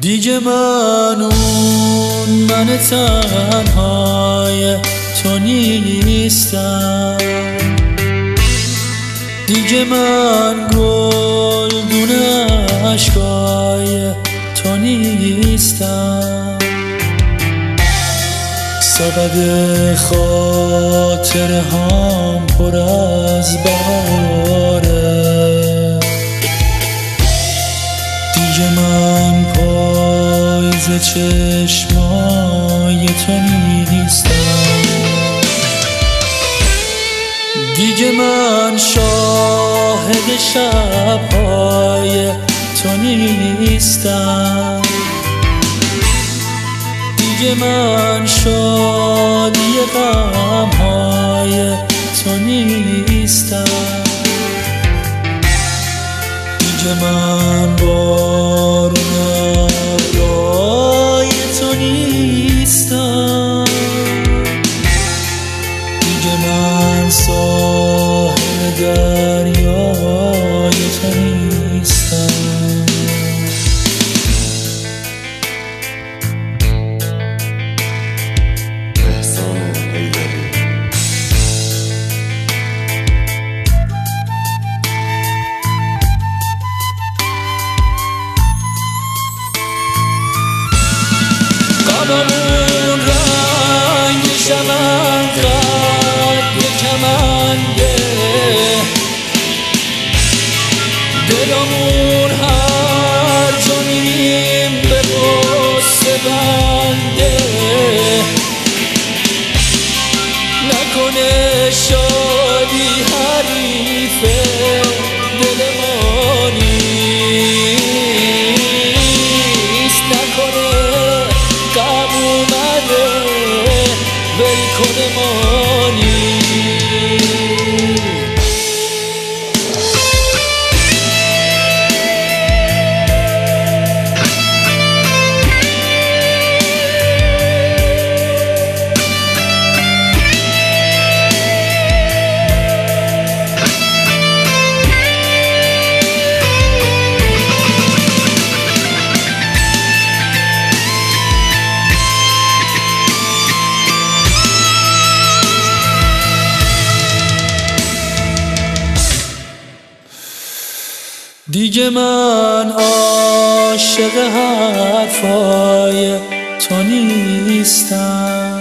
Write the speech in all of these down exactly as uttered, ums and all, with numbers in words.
دیگه من اون من تنهای تو نیستم، دیگه من گلدون عشقای تو نیستم. سبب خاطر هم پر از باره، دیگه من پاییز چشمای تو نیستم، دیگه من شاهد شبهای تو نیستم، دیگه من شادی غمهای تو نیستم، دیگه من بارون ابرای تو نیستم، دیگه من ساحل دریای تو نیستم. غممون رنگ شمن قد کمنده، دلمون هر جا میریم به غصه بنده، نکنه شادی حریف دل ما نیست، نکنه غم اومده ول کنه مانی. دیگه من عاشق حرفای تو نیستم،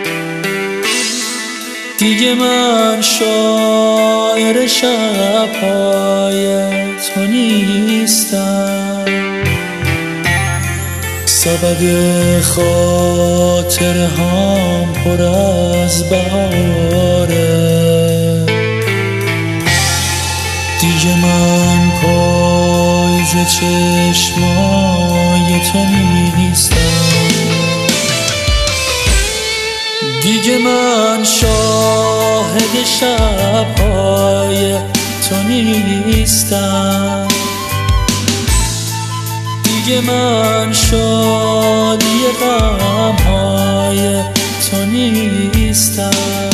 دیگه من شاعر شبهای تو نیستم. سبب خاطر هم پر از بهاره، دیگه من پاییز چشمای تو نیستم، دیگه من شاهد شبهای تو نیستم، دیگه من شادی غمهای تو نیستم،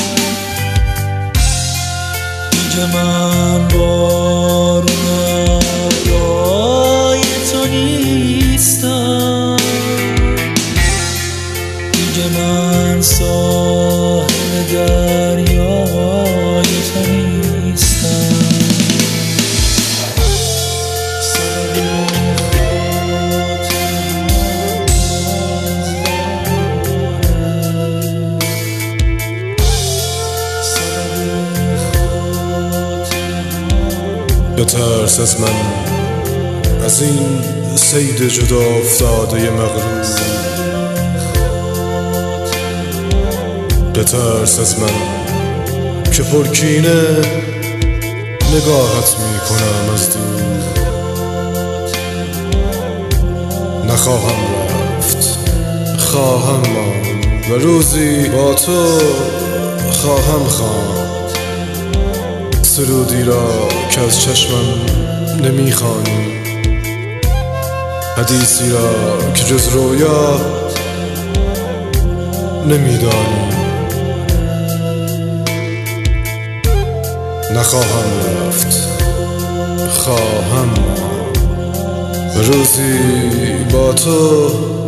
دیگه من بارون ابرای تو نیستم، دیگه من ساحل دریای تو نیستم. بترس از من، از این صید جدا افتاده مغرور، بترس از من که پرکینه نگاهت می کنم از دور، نخواهم رفت، خواهم ماند و روزی با تو خواهم خواند سرودی را که از چشمم نمیخوانی، حدیثی را که جز رویا نمیدانی. نخواهم رفت، خواهم روزی با تو